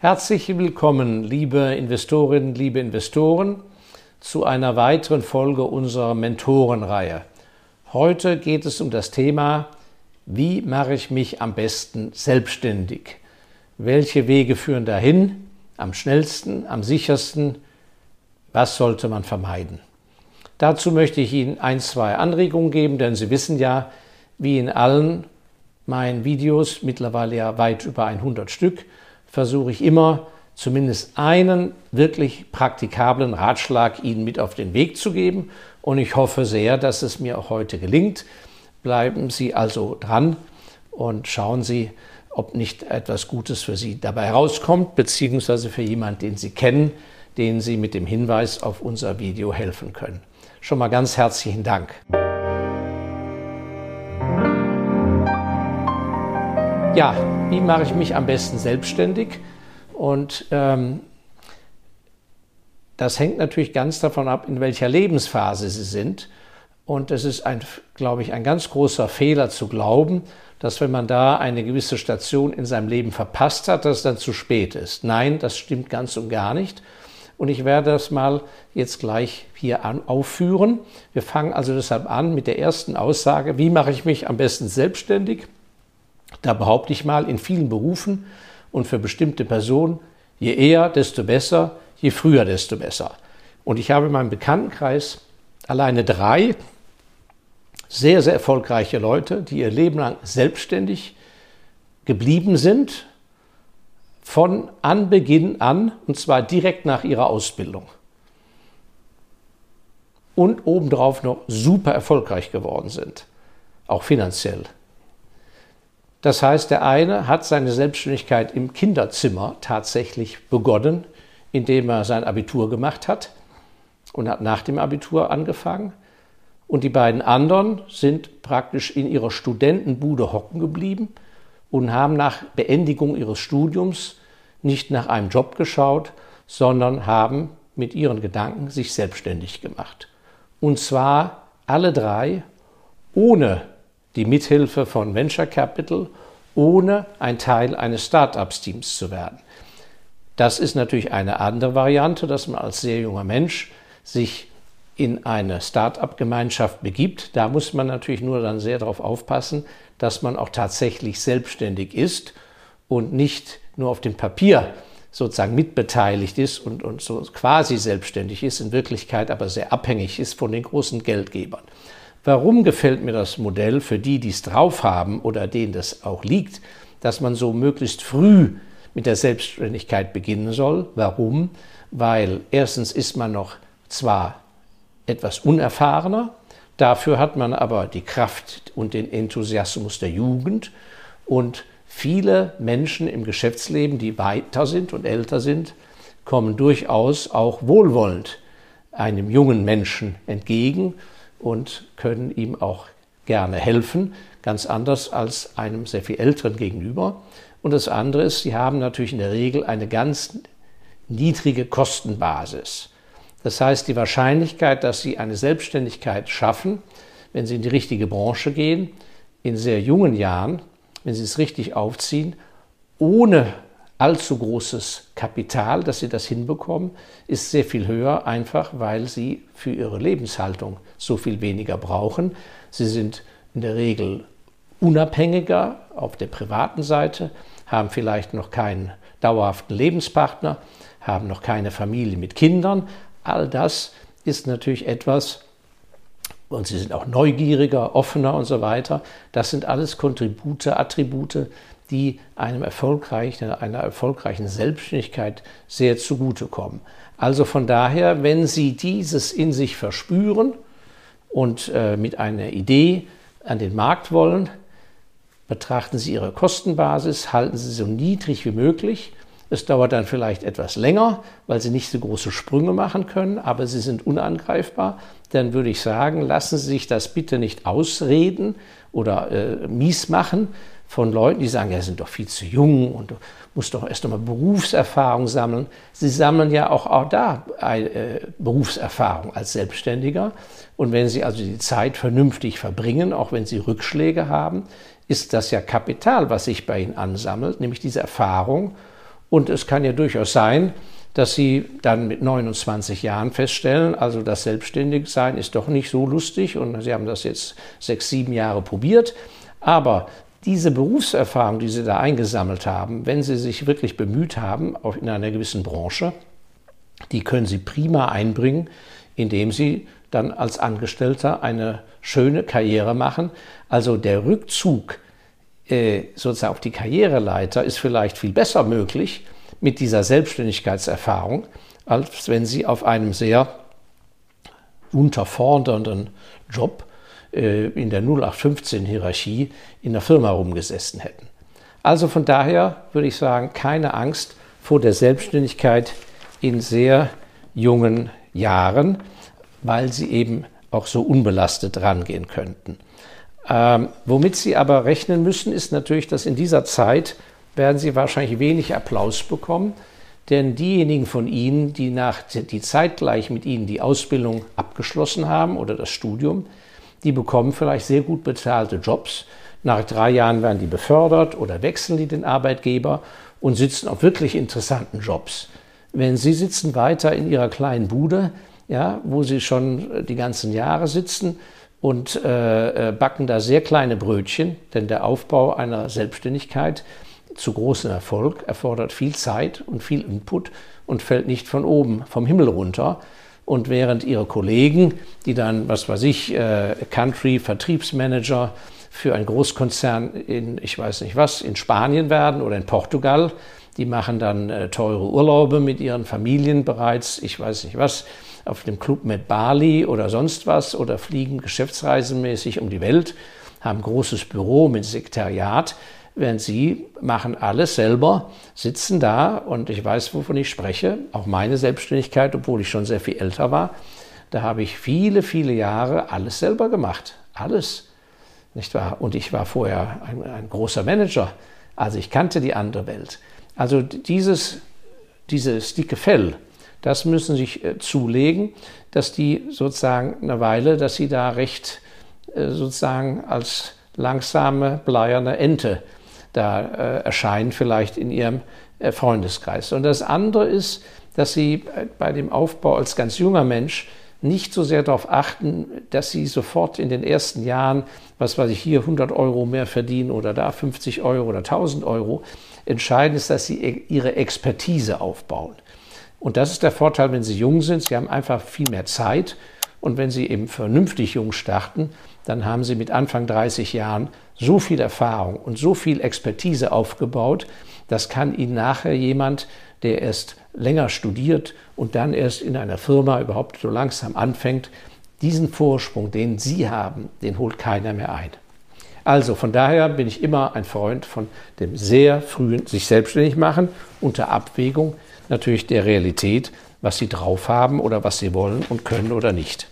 Herzlich willkommen, liebe Investorinnen, liebe Investoren, zu einer weiteren Folge unserer Mentorenreihe. Heute geht es um das Thema, wie mache ich mich am besten selbstständig? Welche Wege führen dahin? Am schnellsten, am sichersten? Was sollte man vermeiden? Dazu möchte ich Ihnen ein, zwei Anregungen geben, denn Sie wissen ja, wie in allen meinen Videos, mittlerweile ja weit über 100 Stück, versuche ich immer, zumindest einen wirklich praktikablen Ratschlag Ihnen mit auf den Weg zu geben. Und ich hoffe sehr, dass es mir auch heute gelingt. Bleiben Sie also dran und schauen Sie, ob nicht etwas Gutes für Sie dabei herauskommt, beziehungsweise für jemanden, den Sie kennen, den Sie mit dem Hinweis auf unser Video helfen können. Schon mal ganz herzlichen Dank. Ja, wie mache ich mich am besten selbstständig? Und das hängt natürlich ganz davon ab, in welcher Lebensphase Sie sind. Und es ist, glaube ich, ein ganz großer Fehler zu glauben, dass wenn man da eine gewisse Station in seinem Leben verpasst hat, dass es dann zu spät ist. Nein, das stimmt ganz und gar nicht. Und ich werde das mal jetzt gleich hier aufführen. Wir fangen also deshalb an mit der ersten Aussage, wie mache ich mich am besten selbstständig? Da behaupte ich mal, in vielen Berufen und für bestimmte Personen, je eher, desto besser, je früher, desto besser. Und ich habe in meinem Bekanntenkreis alleine 3 sehr, sehr erfolgreiche Leute, die ihr Leben lang selbstständig geblieben sind, von Anbeginn an, und zwar direkt nach ihrer Ausbildung. Und obendrauf noch super erfolgreich geworden sind, auch finanziell. Das heißt, der eine hat seine Selbstständigkeit im Kinderzimmer tatsächlich begonnen, indem er sein Abitur gemacht hat und hat nach dem Abitur angefangen. Und die beiden anderen sind praktisch in ihrer Studentenbude hocken geblieben und haben nach Beendigung ihres Studiums nicht nach einem Job geschaut, sondern haben mit ihren Gedanken sich selbstständig gemacht. Und zwar alle 3 ohne die Mithilfe von Venture Capital, ohne ein Teil eines Start-ups-Teams zu werden. Das ist natürlich eine andere Variante, dass man als sehr junger Mensch sich in eine Start-up-Gemeinschaft begibt. Da muss man natürlich nur dann sehr darauf aufpassen, dass man auch tatsächlich selbstständig ist und nicht nur auf dem Papier sozusagen mitbeteiligt ist und so quasi selbstständig ist, in Wirklichkeit aber sehr abhängig ist von den großen Geldgebern. Warum gefällt mir das Modell für die, die es drauf haben oder denen das auch liegt, dass man so möglichst früh mit der Selbstständigkeit beginnen soll? Warum? Weil erstens ist man noch zwar etwas unerfahrener, dafür hat man aber die Kraft und den Enthusiasmus der Jugend, und viele Menschen im Geschäftsleben, die weiter sind und älter sind, kommen durchaus auch wohlwollend einem jungen Menschen entgegen und können ihm auch gerne helfen, ganz anders als einem sehr viel älteren gegenüber. Und das andere ist, sie haben natürlich in der Regel eine ganz niedrige Kostenbasis. Das heißt, die Wahrscheinlichkeit, dass sie eine Selbstständigkeit schaffen, wenn sie in die richtige Branche gehen, in sehr jungen Jahren, wenn sie es richtig aufziehen, ohne allzu großes Kapital, dass sie das hinbekommen, ist sehr viel höher, einfach weil sie für ihre Lebenshaltung so viel weniger brauchen. Sie sind in der Regel unabhängiger auf der privaten Seite, haben vielleicht noch keinen dauerhaften Lebenspartner, haben noch keine Familie mit Kindern. All das ist natürlich etwas, und sie sind auch neugieriger, offener und so weiter. Das sind alles Attribute, die einer erfolgreichen Selbstständigkeit sehr zugutekommen. Also von daher, wenn Sie dieses in sich verspüren und mit einer Idee an den Markt wollen, betrachten Sie Ihre Kostenbasis, halten Sie sie so niedrig wie möglich. Es dauert dann vielleicht etwas länger, weil Sie nicht so große Sprünge machen können, aber Sie sind unangreifbar. Dann würde ich sagen, lassen Sie sich das bitte nicht ausreden oder mies machen von Leuten, die sagen, ja, Sie sind doch viel zu jung und du musst doch erst einmal Berufserfahrung sammeln. Sie sammeln ja auch da Berufserfahrung als Selbstständiger. Und wenn Sie also die Zeit vernünftig verbringen, auch wenn Sie Rückschläge haben, ist das ja Kapital, was sich bei Ihnen ansammelt, nämlich diese Erfahrung. Und es kann ja durchaus sein, dass Sie dann mit 29 Jahren feststellen, also das Selbstständigsein ist doch nicht so lustig und Sie haben das jetzt 6, 7 Jahre probiert. Aber diese Berufserfahrung, die Sie da eingesammelt haben, wenn Sie sich wirklich bemüht haben, auch in einer gewissen Branche, die können Sie prima einbringen, indem Sie dann als Angestellter eine schöne Karriere machen. Also der Rückzug sozusagen auf die Karriereleiter ist vielleicht viel besser möglich mit dieser Selbstständigkeitserfahrung, als wenn Sie auf einem sehr unterfordernden Job in der 0815-Hierarchie in der Firma rumgesessen hätten. Also von daher würde ich sagen, keine Angst vor der Selbstständigkeit in sehr jungen Jahren, weil Sie eben auch so unbelastet rangehen könnten. Womit Sie aber rechnen müssen, ist natürlich, dass in dieser Zeit werden Sie wahrscheinlich wenig Applaus bekommen, denn diejenigen von Ihnen, die zeitgleich mit Ihnen die Ausbildung abgeschlossen haben oder das Studium, die bekommen vielleicht sehr gut bezahlte Jobs. Nach 3 Jahren werden die befördert oder wechseln die den Arbeitgeber und sitzen auf wirklich interessanten Jobs. Wenn Sie sitzen weiter in Ihrer kleinen Bude, ja, wo Sie schon die ganzen Jahre sitzen und backen da sehr kleine Brötchen, denn der Aufbau einer Selbstständigkeit zu großem Erfolg erfordert viel Zeit und viel Input und fällt nicht von oben vom Himmel runter. Und während Ihre Kollegen, die dann, was weiß ich, Country-Vertriebsmanager für einen Großkonzern in, ich weiß nicht was, in Spanien werden oder in Portugal, die machen dann teure Urlaube mit ihren Familien bereits, ich weiß nicht was, auf dem Club Med Bali oder sonst was oder fliegen geschäftsreisenmäßig um die Welt, haben ein großes Büro mit Sekretariat, während Sie machen alles selber, sitzen da und ich weiß, wovon ich spreche, auch meine Selbstständigkeit, obwohl ich schon sehr viel älter war, da habe ich viele, viele Jahre alles selber gemacht, alles, nicht wahr? Und ich war vorher ein großer Manager, also ich kannte die andere Welt. Also dieses dicke Fell, das müssen Sie sich zulegen, dass die sozusagen eine Weile, dass Sie da recht sozusagen als langsame, bleierne Ente da erscheinen, vielleicht in Ihrem Freundeskreis. Und das andere ist, dass Sie bei dem Aufbau als ganz junger Mensch nicht so sehr darauf achten, dass Sie sofort in den ersten Jahren, was weiß ich, hier 100 Euro mehr verdienen oder da 50 Euro oder 1000 Euro. Entscheidend ist, dass Sie Ihre Expertise aufbauen. Und das ist der Vorteil, wenn Sie jung sind. Sie haben einfach viel mehr Zeit. Und wenn Sie eben vernünftig jung starten, dann haben Sie mit Anfang 30 Jahren so viel Erfahrung und so viel Expertise aufgebaut, das kann Ihnen nachher jemand, der erst länger studiert und dann erst in einer Firma überhaupt so langsam anfängt, diesen Vorsprung, den Sie haben, den holt keiner mehr ein. Also von daher bin ich immer ein Freund von dem sehr frühen sich selbstständig machen, unter Abwägung natürlich der Realität, was Sie drauf haben oder was Sie wollen und können oder nicht.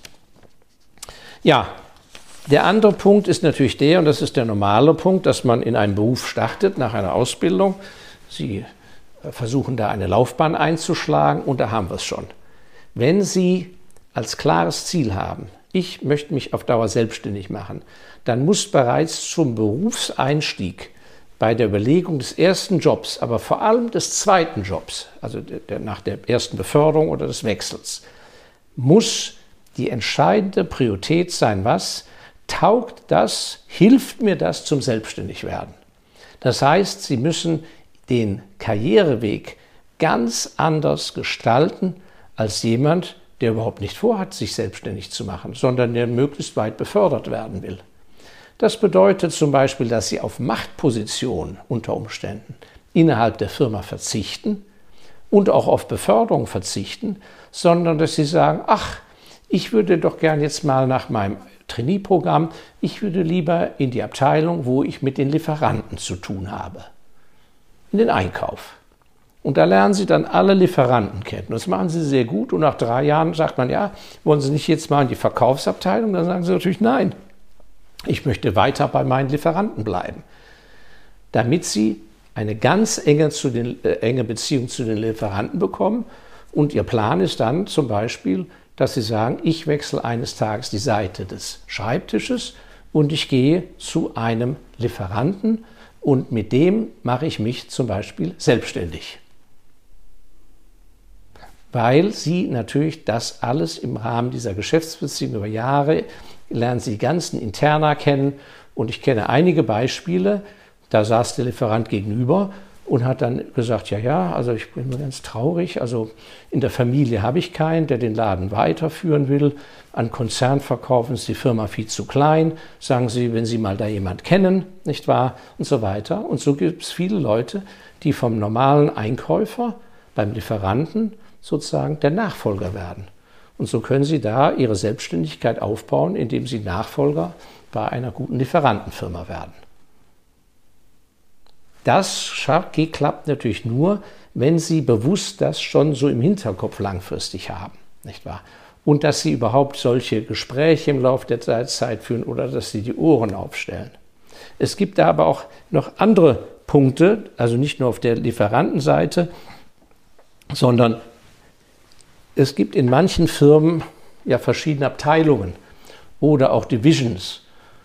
Ja, der andere Punkt ist natürlich der, und das ist der normale Punkt, dass man in einen Beruf startet nach einer Ausbildung. Sie versuchen da eine Laufbahn einzuschlagen und da haben wir es schon. Wenn Sie als klares Ziel haben, ich möchte mich auf Dauer selbstständig machen, dann muss bereits zum Berufseinstieg bei der Überlegung des ersten Jobs, aber vor allem des zweiten Jobs, also nach der ersten Beförderung oder des Wechsels, muss die entscheidende Priorität sein, was taugt das, hilft mir das zum Selbstständigwerden. Das heißt, Sie müssen den Karriereweg ganz anders gestalten als jemand, der überhaupt nicht vorhat, sich selbstständig zu machen, sondern der möglichst weit befördert werden will. Das bedeutet zum Beispiel, dass Sie auf Machtpositionen unter Umständen innerhalb der Firma verzichten und auch auf Beförderung verzichten, sondern dass Sie sagen, ach, ich würde doch gern jetzt mal nach meinem Trainee-Programm, ich würde lieber in die Abteilung, wo ich mit den Lieferanten zu tun habe, in den Einkauf. Und da lernen Sie dann alle Lieferanten kennen. Das machen Sie sehr gut und nach 3 Jahren sagt man, ja, wollen Sie nicht jetzt mal in die Verkaufsabteilung? Dann sagen Sie natürlich, nein, ich möchte weiter bei meinen Lieferanten bleiben. Damit Sie eine ganz enge Beziehung zu den Lieferanten bekommen und Ihr Plan ist dann zum Beispiel, dass Sie sagen, ich wechsle eines Tages die Seite des Schreibtisches und ich gehe zu einem Lieferanten und mit dem mache ich mich zum Beispiel selbstständig. weil Sie natürlich das alles im Rahmen dieser Geschäftsbeziehung über Jahre lernen Sie die ganzen Interna kennen. Und ich kenne einige Beispiele, da saß der Lieferant gegenüber und hat dann gesagt, ja, also ich bin mir ganz traurig, also in der Familie habe ich keinen, der den Laden weiterführen will. An Konzernverkaufen ist die Firma viel zu klein, sagen Sie, wenn Sie mal da jemand kennen, nicht wahr, und so weiter. Und so gibt es viele Leute, die vom normalen Einkäufer beim Lieferanten sozusagen der Nachfolger werden. Und so können Sie da Ihre Selbstständigkeit aufbauen, indem Sie Nachfolger bei einer guten Lieferantenfirma werden. Das klappt natürlich nur, wenn Sie bewusst das schon so im Hinterkopf langfristig haben, nicht wahr? Und dass Sie überhaupt solche Gespräche im Laufe der Zeit führen oder dass Sie die Ohren aufstellen. Es gibt da aber auch noch andere Punkte, also nicht nur auf der Lieferantenseite, sondern es gibt in manchen Firmen ja verschiedene Abteilungen oder auch Divisions.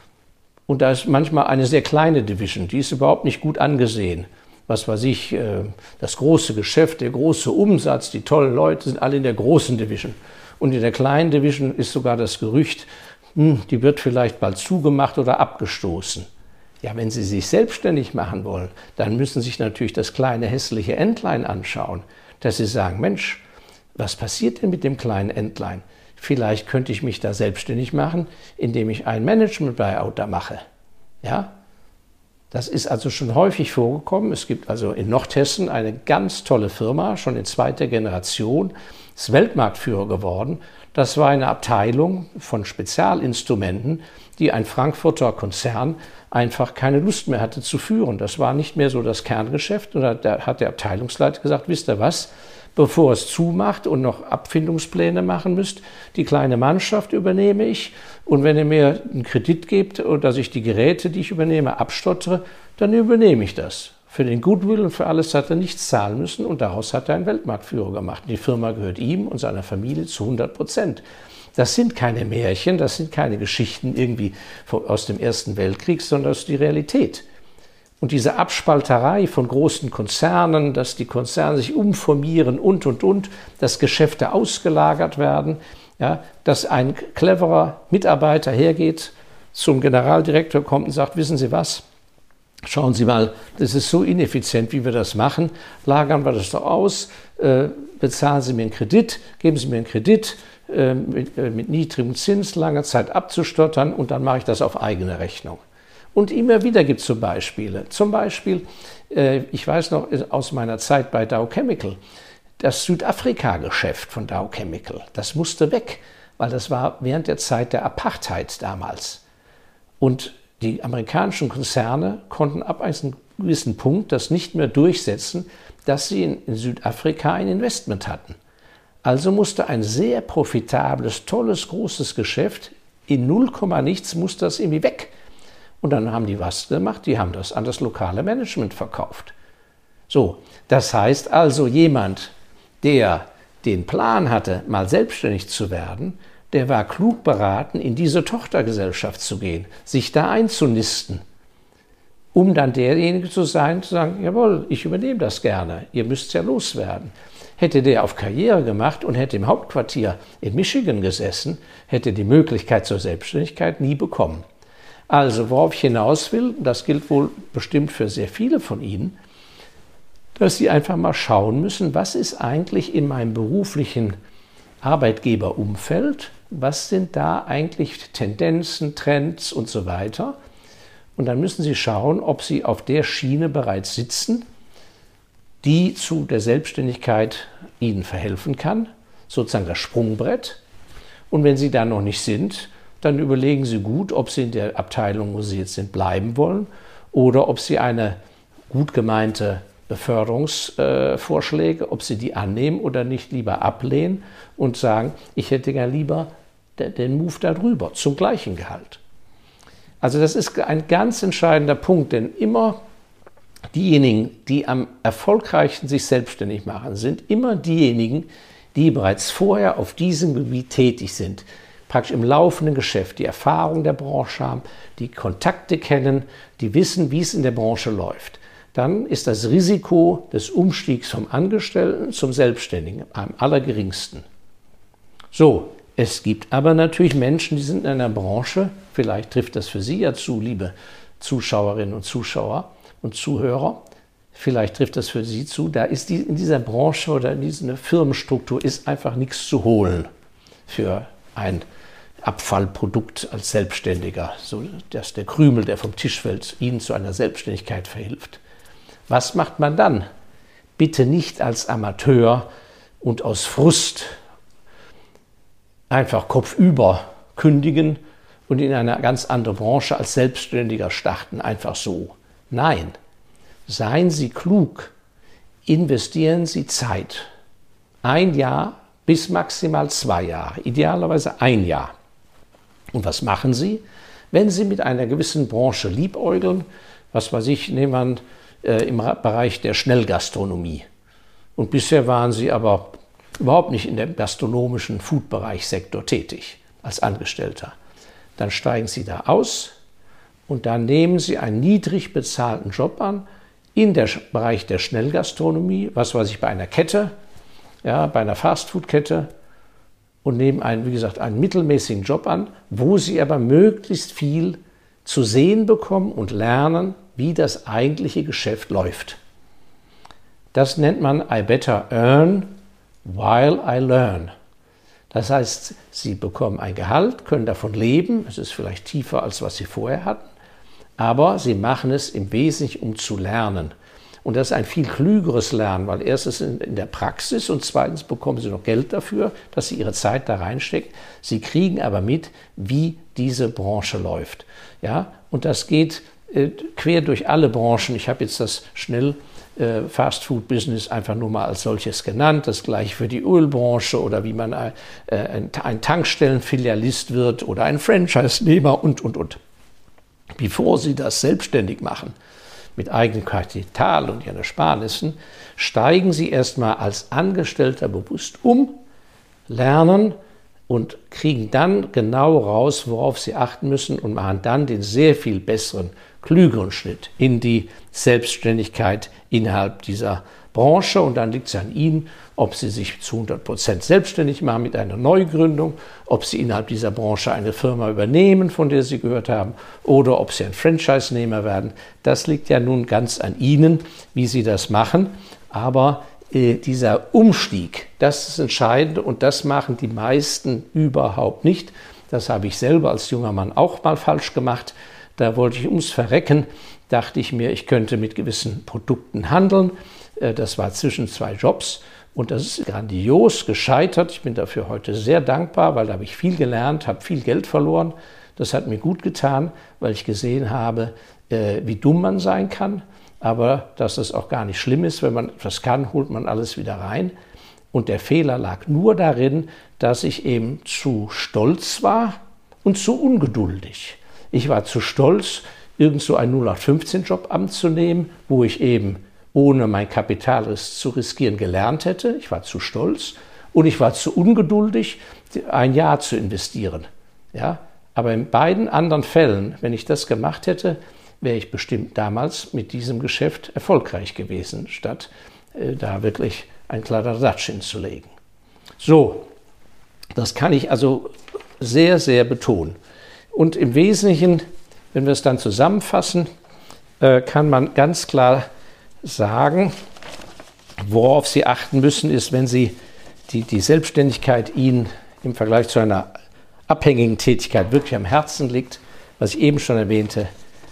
Und da ist manchmal eine sehr kleine Division, die ist überhaupt nicht gut angesehen. Was weiß ich, das große Geschäft, der große Umsatz, die tollen Leute sind alle in der großen Division. Und in der kleinen Division ist sogar das Gerücht, die wird vielleicht bald zugemacht oder abgestoßen. Ja, wenn Sie sich selbstständig machen wollen, dann müssen Sie sich natürlich das kleine hässliche Entlein anschauen, dass Sie sagen, Mensch, was passiert denn mit dem kleinen Entlein? Vielleicht könnte ich mich da selbstständig machen, indem ich ein Management-Buyout da mache. Ja? Das ist also schon häufig vorgekommen. Es gibt also in Nordhessen eine ganz tolle Firma, schon in zweiter Generation, ist Weltmarktführer geworden. Das war eine Abteilung von Spezialinstrumenten, die ein Frankfurter Konzern einfach keine Lust mehr hatte zu führen. Das war nicht mehr so das Kerngeschäft. Und da hat der Abteilungsleiter gesagt, wisst ihr was? Bevor es zumacht und noch Abfindungspläne machen müsst, die kleine Mannschaft übernehme ich. Und wenn ihr mir einen Kredit gebt oder dass ich die Geräte, die ich übernehme, abstottere, dann übernehme ich das. Für den Goodwill und für alles hat er nichts zahlen müssen und daraus hat er einen Weltmarktführer gemacht. Die Firma gehört ihm und seiner Familie zu 100%. Das sind keine Märchen, das sind keine Geschichten irgendwie aus dem Ersten Weltkrieg, sondern das ist die Realität. Und diese Abspalterei von großen Konzernen, dass die Konzerne sich umformieren und, dass Geschäfte ausgelagert werden, ja, dass ein cleverer Mitarbeiter hergeht, zum Generaldirektor kommt und sagt, wissen Sie was, schauen Sie mal, das ist so ineffizient, wie wir das machen, lagern wir das doch aus, bezahlen Sie mir einen Kredit, geben Sie mir einen Kredit mit niedrigem Zins, lange Zeit abzustottern und dann mache ich das auf eigene Rechnung. Und immer wieder gibt es so Beispiele. Zum Beispiel, ich weiß noch aus meiner Zeit bei Dow Chemical, das Südafrika-Geschäft von Dow Chemical, das musste weg, weil das war während der Zeit der Apartheid damals. Und die amerikanischen Konzerne konnten ab einem gewissen Punkt das nicht mehr durchsetzen, dass sie in Südafrika ein Investment hatten. Also musste ein sehr profitables, tolles, großes Geschäft in 0, nichts musste das irgendwie weg. Und dann haben die was gemacht, die haben das an das lokale Management verkauft. So, das heißt also, jemand, der den Plan hatte, mal selbstständig zu werden, der war klug beraten, in diese Tochtergesellschaft zu gehen, sich da einzunisten, um dann derjenige zu sein, zu sagen, jawohl, ich übernehme das gerne, ihr müsst ja loswerden. Hätte der auf Karriere gemacht und hätte im Hauptquartier in Michigan gesessen, hätte die Möglichkeit zur Selbstständigkeit nie bekommen. Also, worauf ich hinaus will, das gilt wohl bestimmt für sehr viele von Ihnen, dass Sie einfach mal schauen müssen, was ist eigentlich in meinem beruflichen Arbeitgeberumfeld, was sind da eigentlich Tendenzen, Trends und so weiter. Und dann müssen Sie schauen, ob Sie auf der Schiene bereits sitzen, die zu der Selbstständigkeit Ihnen verhelfen kann, sozusagen das Sprungbrett. Und wenn Sie da noch nicht sind, dann überlegen Sie gut, ob Sie in der Abteilung, wo Sie jetzt sind, bleiben wollen oder ob Sie eine gut gemeinte Beförderungsvorschläge, ob Sie die annehmen oder nicht lieber ablehnen und sagen, ich hätte gern lieber den Move darüber zum gleichen Gehalt. Also das ist ein ganz entscheidender Punkt, denn immer diejenigen, die am erfolgreichsten sich selbstständig machen, sind immer diejenigen, die bereits vorher auf diesem Gebiet tätig sind, praktisch im laufenden Geschäft, die Erfahrung der Branche haben, die Kontakte kennen, die wissen, wie es in der Branche läuft. dann ist das Risiko des Umstiegs vom Angestellten zum Selbstständigen am allergeringsten. So, es gibt aber natürlich Menschen, die sind in einer Branche, vielleicht trifft das für Sie ja zu, liebe Zuschauerinnen und Zuschauer und Zuhörer, vielleicht trifft das für Sie zu, da ist in dieser Branche oder in dieser Firmenstruktur ist einfach nichts zu holen für ein Abfallprodukt als Selbstständiger, so dass der Krümel, der vom Tisch fällt, Ihnen zu einer Selbstständigkeit verhilft. Was macht man dann? Bitte nicht als Amateur und aus Frust einfach kopfüber kündigen und in eine ganz andere Branche als Selbstständiger starten, einfach so. Nein, seien Sie klug, investieren Sie Zeit. 1 Jahr bis maximal 2 Jahre, idealerweise 1 Jahr. Und was machen Sie, wenn Sie mit einer gewissen Branche liebäugeln? Was weiß ich, nehmen wir im Bereich der Schnellgastronomie. Und bisher waren Sie aber überhaupt nicht in dem gastronomischen Food-Bereich-Sektor tätig als Angestellter. Dann steigen Sie da aus und dann nehmen Sie einen niedrig bezahlten Job an in der Bereich der Schnellgastronomie, was weiß ich, bei einer Kette, ja, bei einer Fastfood-Kette und nehmen einen, wie gesagt, einen mittelmäßigen Job an, wo Sie aber möglichst viel zu sehen bekommen und lernen, wie das eigentliche Geschäft läuft. Das nennt man I better earn while I learn. Das heißt, Sie bekommen ein Gehalt, können davon leben, es ist vielleicht tiefer, als was Sie vorher hatten, aber Sie machen es im Wesentlichen, um zu lernen. Und das ist ein viel klügeres Lernen, weil erstens in der Praxis und zweitens bekommen Sie noch Geld dafür, dass Sie Ihre Zeit da reinstecken. Sie kriegen aber mit, wie diese Branche läuft. Ja? Und das geht quer durch alle Branchen. Ich habe jetzt das Fast-Food-Business einfach nur mal als solches genannt. Das gleiche für die Ölbranche oder wie man ein Tankstellenfilialist wird oder ein Franchise-Nehmer und. Bevor Sie das selbstständig machen, mit eigenem Kapital und Ihren Ersparnissen, steigen Sie erstmal als Angestellter bewusst um, lernen und kriegen dann genau raus, worauf Sie achten müssen und machen dann den sehr viel besseren, klügeren Schritt in die Selbstständigkeit innerhalb dieser Branche. Und dann liegt es an Ihnen, ob Sie sich zu 100% selbstständig machen mit einer Neugründung, ob Sie innerhalb dieser Branche eine Firma übernehmen, von der Sie gehört haben, oder ob Sie ein Franchise-Nehmer werden. Das liegt ja nun ganz an Ihnen, wie Sie das machen. Aber dieser Umstieg, das ist entscheidend und das machen die meisten überhaupt nicht. Das habe ich selber als junger Mann auch mal falsch gemacht. Da wollte ich ums Verrecken, dachte ich mir, ich könnte mit gewissen Produkten handeln. Das war zwischen 2 Jobs und das ist grandios gescheitert. Ich bin dafür heute sehr dankbar, weil da habe ich viel gelernt, habe viel Geld verloren. Das hat mir gut getan, weil ich gesehen habe, wie dumm man sein kann. Aber dass es auch gar nicht schlimm ist, wenn man etwas kann, holt man alles wieder rein. Und der Fehler lag nur darin, dass ich eben zu stolz war und zu ungeduldig. Ich war zu stolz, irgend so einen 0815-Job anzunehmen, wo ich eben ohne mein Kapital zu riskieren gelernt hätte. Ich war zu stolz und ich war zu ungeduldig, 1 Jahr zu investieren. Ja? Aber in beiden anderen Fällen, wenn ich das gemacht hätte, wäre ich bestimmt damals mit diesem Geschäft erfolgreich gewesen, statt da wirklich einen Kladderadatsch hinzulegen. So, das kann ich also sehr, sehr betonen. Und im Wesentlichen, wenn wir es dann zusammenfassen, kann man ganz klar sagen, worauf Sie achten müssen, ist, wenn Sie die Selbstständigkeit Ihnen im Vergleich zu einer abhängigen Tätigkeit wirklich am Herzen liegt, was ich eben schon erwähnte.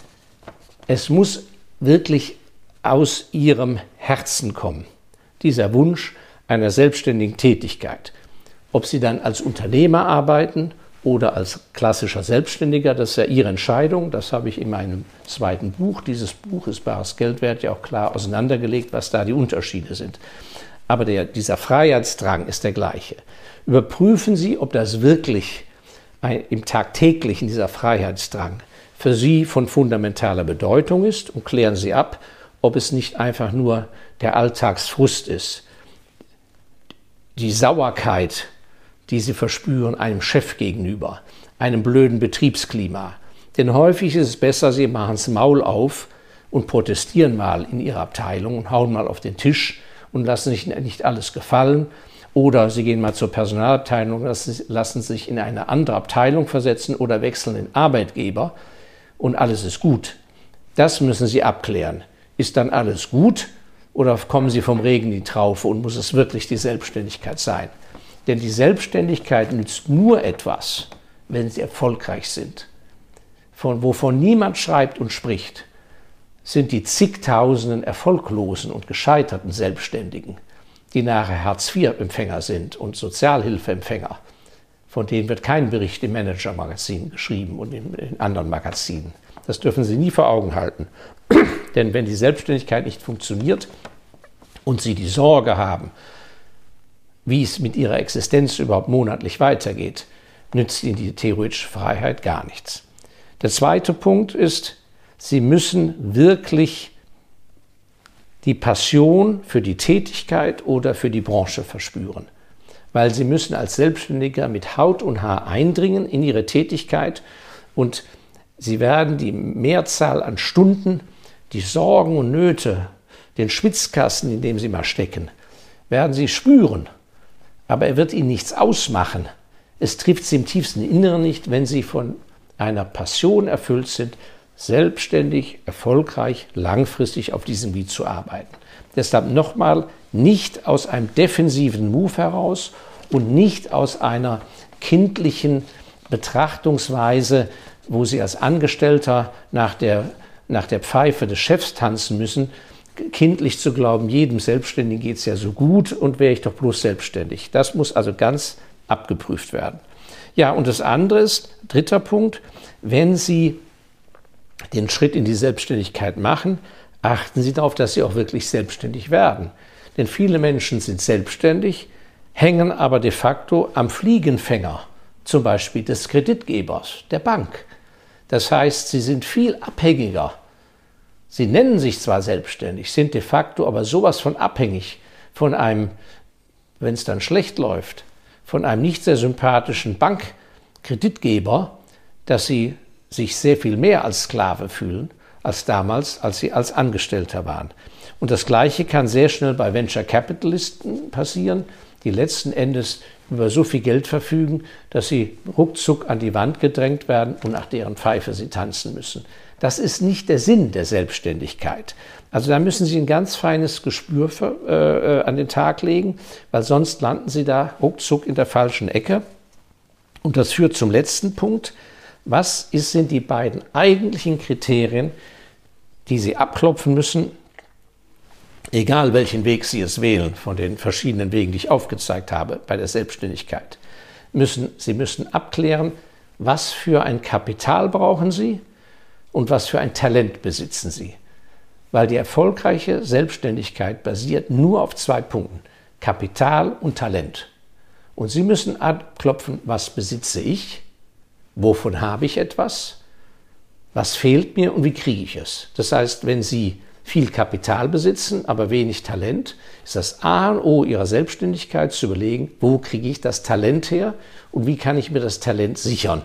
Es muss wirklich aus Ihrem Herzen kommen, dieser Wunsch einer selbstständigen Tätigkeit. Ob Sie dann als Unternehmer arbeiten oder als klassischer Selbstständiger, das ist ja Ihre Entscheidung. Das habe ich in meinem 2. Buch. Dieses Buch ist Bares Geld wert, ja auch klar auseinandergelegt, was da die Unterschiede sind. Aber dieser Freiheitsdrang ist der gleiche. Überprüfen Sie, ob das wirklich im Tagtäglichen, dieser Freiheitsdrang, für Sie von fundamentaler Bedeutung ist und klären Sie ab, ob es nicht einfach nur der Alltagsfrust ist, die Sauerkeit, die Sie verspüren einem Chef gegenüber, einem blöden Betriebsklima. Denn häufig ist es besser, Sie machen das Maul auf und protestieren mal in ihrer Abteilung und hauen mal auf den Tisch und lassen sich nicht alles gefallen. Oder sie gehen mal zur Personalabteilung, lassen sich in eine andere Abteilung versetzen oder wechseln den Arbeitgeber und alles ist gut. Das müssen Sie abklären. Ist dann alles gut oder kommen Sie vom Regen in die Traufe und muss es wirklich die Selbstständigkeit sein? Denn die Selbstständigkeit nützt nur etwas, wenn Sie erfolgreich sind. Wovon niemand schreibt und spricht, sind die zigtausenden erfolglosen und gescheiterten Selbstständigen, die nachher Hartz-IV-Empfänger sind und Sozialhilfeempfänger. Von denen wird kein Bericht im Manager-Magazin geschrieben und in anderen Magazinen. Das dürfen Sie nie vor Augen halten. Denn wenn die Selbstständigkeit nicht funktioniert und Sie die Sorge haben, wie es mit Ihrer Existenz überhaupt monatlich weitergeht, nützt Ihnen die theoretische Freiheit gar nichts. Der zweite Punkt ist, Sie müssen wirklich die Passion für die Tätigkeit oder für die Branche verspüren. Weil Sie müssen als Selbstständiger mit Haut und Haar eindringen in Ihre Tätigkeit und Sie werden die Mehrzahl an Stunden, die Sorgen und Nöte, den Schwitzkasten, in dem Sie mal stecken, werden Sie spüren. Aber er wird Ihnen nichts ausmachen. Es trifft Sie im tiefsten Inneren nicht, wenn Sie von einer Passion erfüllt sind, selbstständig, erfolgreich, langfristig auf diesem Gebiet zu arbeiten. Deshalb nochmal, nicht aus einem defensiven Move heraus und nicht aus einer kindlichen Betrachtungsweise, wo Sie als Angestellter nach der Pfeife des Chefs tanzen müssen, kindlich zu glauben, jedem Selbstständigen geht es ja so gut und wäre ich doch bloß selbstständig. Das muss also ganz abgeprüft werden. Ja, und das andere ist, dritter Punkt, wenn Sie den Schritt in die Selbstständigkeit machen, achten Sie darauf, dass Sie auch wirklich selbstständig werden. Denn viele Menschen sind selbstständig, hängen aber de facto am Fliegenfänger, zum Beispiel des Kreditgebers, der Bank. Das heißt, sie sind viel abhängiger. Sie nennen sich zwar selbstständig, sind de facto aber sowas von abhängig von einem, wenn es dann schlecht läuft, von einem nicht sehr sympathischen Bankkreditgeber, dass sie sich sehr viel mehr als Sklave fühlen, als damals, als sie als Angestellter waren. Und das Gleiche kann sehr schnell bei Venture Capitalisten passieren, die letzten Endes über so viel Geld verfügen, dass sie ruckzuck an die Wand gedrängt werden und nach deren Pfeife sie tanzen müssen. Das ist nicht der Sinn der Selbstständigkeit. Also da müssen Sie ein ganz feines Gespür an den Tag legen, weil sonst landen Sie da ruckzuck in der falschen Ecke. Und das führt zum letzten Punkt. Was sind die beiden eigentlichen Kriterien, die Sie abklopfen müssen, egal welchen Weg Sie es wählen, von den verschiedenen Wegen, die ich aufgezeigt habe bei der Selbstständigkeit? Sie müssen abklären, was für ein Kapital brauchen Sie und was für ein Talent besitzen Sie. Weil die erfolgreiche Selbstständigkeit basiert nur auf 2 Punkten, Kapital und Talent. Und Sie müssen abklopfen, was besitze ich, wovon habe ich etwas, was fehlt mir und wie kriege ich es. Das heißt, wenn Sie viel Kapital besitzen, aber wenig Talent, ist das A und O Ihrer Selbstständigkeit zu überlegen, wo kriege ich das Talent her und wie kann ich mir das Talent sichern,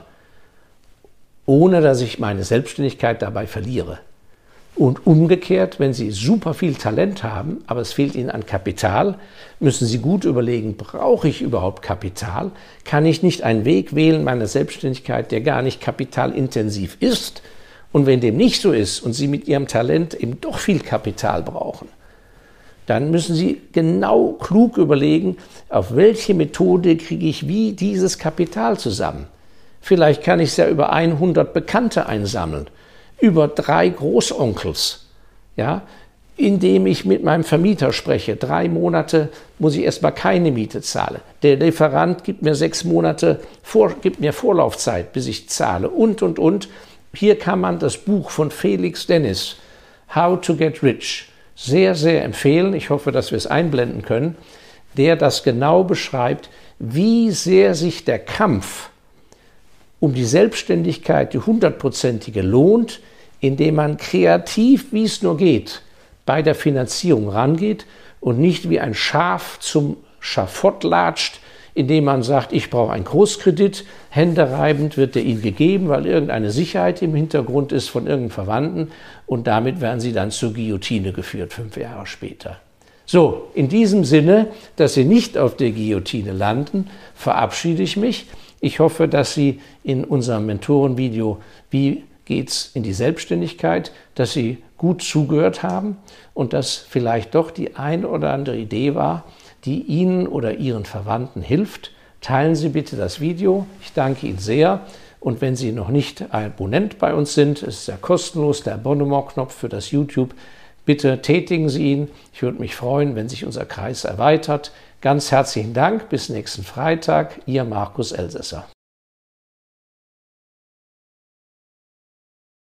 ohne dass ich meine Selbstständigkeit dabei verliere. Und umgekehrt, wenn Sie super viel Talent haben, aber es fehlt Ihnen an Kapital, müssen Sie gut überlegen, brauche ich überhaupt Kapital? Kann ich nicht einen Weg wählen meiner Selbstständigkeit, der gar nicht kapitalintensiv ist? Und wenn dem nicht so ist und Sie mit Ihrem Talent eben doch viel Kapital brauchen, dann müssen Sie genau klug überlegen, auf welche Methode kriege ich wie dieses Kapital zusammen. Vielleicht kann ich es ja über 100 Bekannte einsammeln, über 3 Großonkels, ja, indem ich mit meinem Vermieter spreche. 3 Monate muss ich erstmal keine Miete zahlen. Der Lieferant gibt mir 6 Monate, gibt mir Vorlaufzeit, bis ich zahle und. Hier kann man das Buch von Felix Dennis, How to Get Rich, sehr, sehr empfehlen. Ich hoffe, dass wir es einblenden können, der das genau beschreibt, wie sehr sich der Kampf um die Selbstständigkeit, die 100%ige, lohnt, indem man kreativ, wie es nur geht, bei der Finanzierung rangeht und nicht wie ein Schaf zum Schafott latscht, indem man sagt, ich brauche einen Großkredit, händereibend wird der Ihnen gegeben, weil irgendeine Sicherheit im Hintergrund ist von irgendeinem Verwandten und damit werden Sie dann zur Guillotine geführt, 5 Jahre später. So, in diesem Sinne, dass Sie nicht auf der Guillotine landen, verabschiede ich mich. Ich hoffe, dass Sie in unserem Mentorenvideo Wie geht's in die Selbstständigkeit, dass Sie gut zugehört haben und dass vielleicht doch die ein oder andere Idee war, die Ihnen oder Ihren Verwandten hilft. Teilen Sie bitte das Video. Ich danke Ihnen sehr. Und wenn Sie noch nicht Abonnent bei uns sind, ist ja kostenlos der Abonnement-Knopf für das YouTube. Bitte tätigen Sie ihn. Ich würde mich freuen, wenn sich unser Kreis erweitert. Ganz herzlichen Dank. Bis nächsten Freitag. Ihr Markus Elsässer.